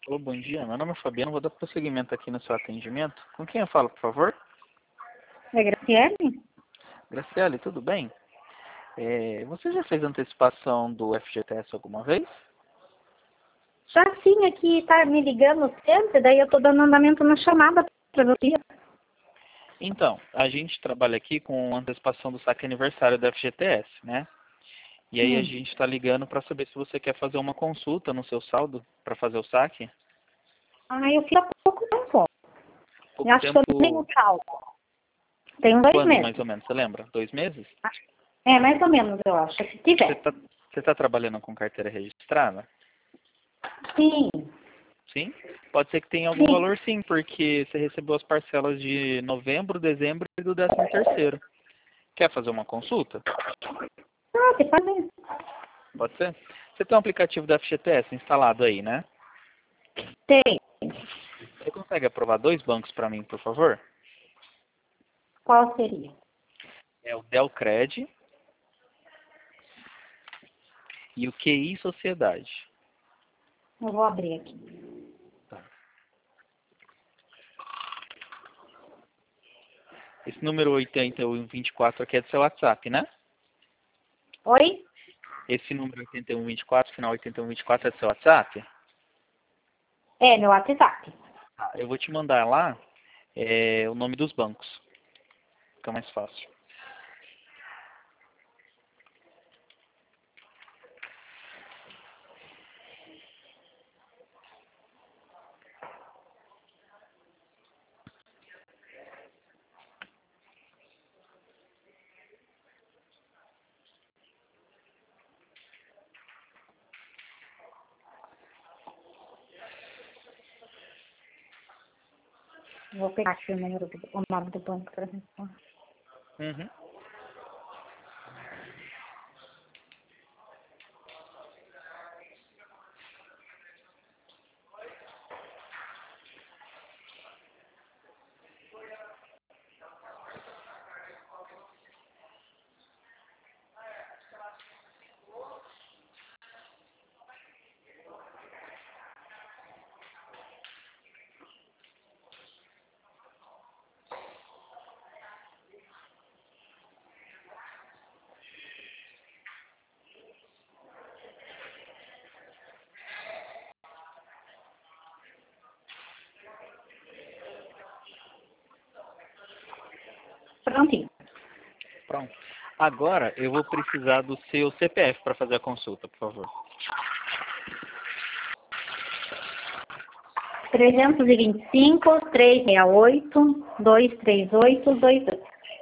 Alô, bom dia. Meu nome é Fabiano. Vou dar prosseguimento aqui no seu atendimento. Com quem eu falo, por favor? É Graciele? Graciele, tudo bem? Você já fez antecipação do FGTS alguma vez? Já sim, aqui tá me ligando sempre, daí eu tô dando andamento na chamada para você. Então, a gente trabalha aqui com antecipação do saque aniversário do FGTS, né? E aí a gente está ligando para saber se você quer fazer uma consulta no seu saldo para fazer o saque. Eu fiz há pouco tempo. Pouco Eu acho que eu não tenho tempo, saldo. Tem 2 quando mais meses. ou menos? Você lembra? 2 meses? É, mais ou menos, eu acho. Se Você tiver. está você tá trabalhando com carteira registrada? Sim, Sim? Pode ser que tenha algum sim. valor sim, porque você recebeu as parcelas de novembro, dezembro e do 13º. Quer fazer uma consulta? Você faz. Pode ser? Você tem um aplicativo da FGTS instalado aí, né? Tem. Você consegue aprovar 2 bancos para mim, por favor? Qual seria? É o Delcred e o QI Sociedade. Eu vou abrir aqui. Tá. Esse número 8124 aqui é do seu WhatsApp, né? Oi? Esse número 8124, final 8124 é do seu WhatsApp? É, meu WhatsApp. Tá, eu vou te mandar lá o nome dos bancos. Fica mais fácil. Vou pegar aqui o nome do banco para mim. Uhum. Prontinho. Pronto. Agora eu vou precisar do seu CPF para fazer a consulta, por favor. 325-368-238-22.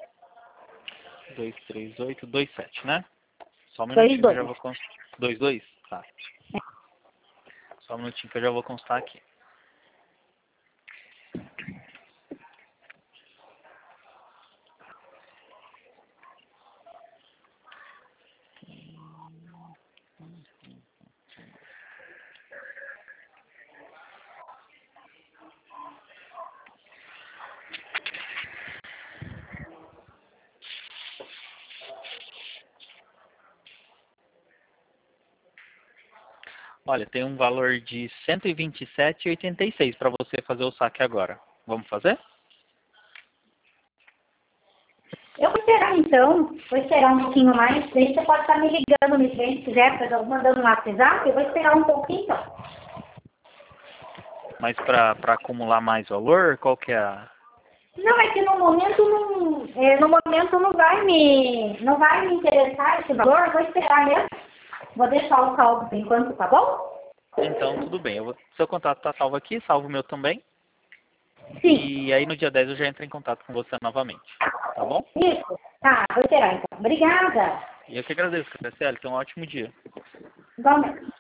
23827, né? Só um minutinho que eu 22. já vou constar. 22? Tá. Só um minutinho que eu já vou constar aqui. Olha, tem um valor de 127,86 para você fazer o saque agora. Vamos fazer? Eu vou esperar então, vou esperar um pouquinho mais, daí você pode estar me ligando no frente, se quiser, mandando um WhatsApp, eu vou esperar um pouquinho então. Mas para acumular mais valor, qual que é a... Não, é que no momento não vai me interessar esse valor, eu vou esperar mesmo. Vou deixar o saldo por enquanto, tá bom? Então, tudo bem. Seu contato está salvo aqui, salvo o meu também. Sim, E aí no dia 10 eu já entro em contato com você novamente. Tá bom? isso. Tá, vou esperar então. Obrigada. E eu que agradeço, Graciela. Tenha um ótimo dia. Igualmente.